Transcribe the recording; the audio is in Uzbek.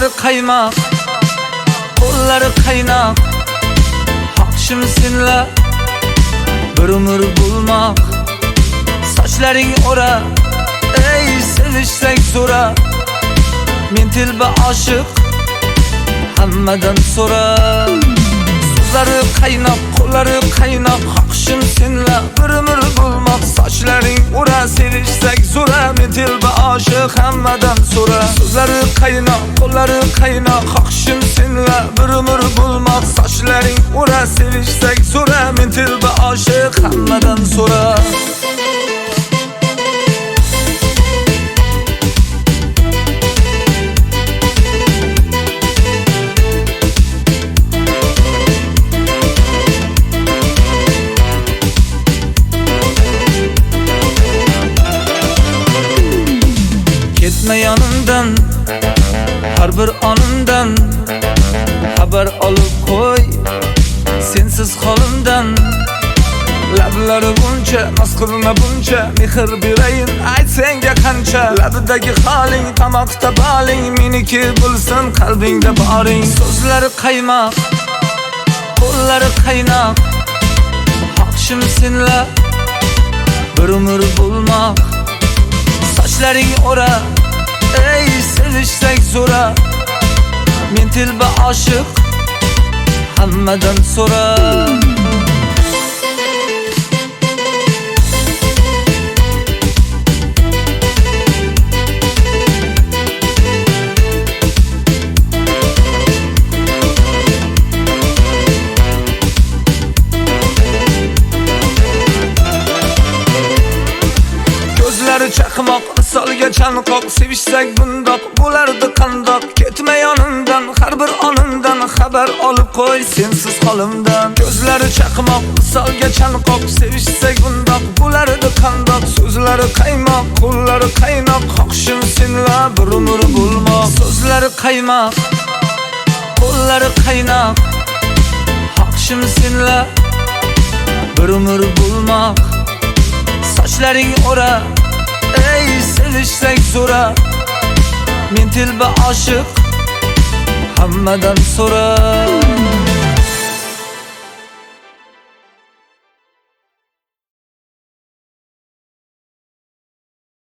So'zlari qaymoq, qo'llari qaynoq, haqshim senlar bir umr bo'lmoq. Sochlaring o'ra, ey sevishsak so'ra, men telba oshiq hammadan so'ra. So'zlari qaynoq, qo'llari qaynoq, haqshim senlar bir umr bo'lmoq. Sochlaring o'ra, sevishsak so'ra, men telba oshiq hammadan so'ra. So'zlari qaynoq, qo'llari qaynoq, haqshim senlar bir umr bo'lmoq. Sochlaring o'ra, sevishsak so'ra, men telba oshiq hammadan so'ra. Ketme yanımdan, har bir onimdan xabar olib qo'y, sensiz holimdan. Lablari buncha, noz qilma buncha, mehr berayin ayt senga qancha. Labidagi holing, tomoqda boling, meniki bo'lsin qalbingda boring. So'zlari qaymoq, qo'llari qaynoq, haqshim senlar bir umr bo'lmoq. Sochlaring o'ra, ey sevishsak so'ra, men telba oshiq hammadan so'ra. Gözleri çakmak, misolga chanqoq, sevishsak bundoq bo'lardi qandoq. Ketma yonimdan, har bir onimdan xabar olib qo'y, sensiz holimdan. Gözleri chaqmoq, misolga chanqoq, sevishsak bundoq bo'lardi qandoq. So'zlari qaymoq, qo'llari qaynoq, haqshim senlar bir umr bo'lmoq. So'zlari qaymoq, qo'llari qaynoq, haqshim senlar bir umr bo'lmoq. Sochlaring o'ra, ey sevishsak so'ra, men telba oshiq hammadan so'ra.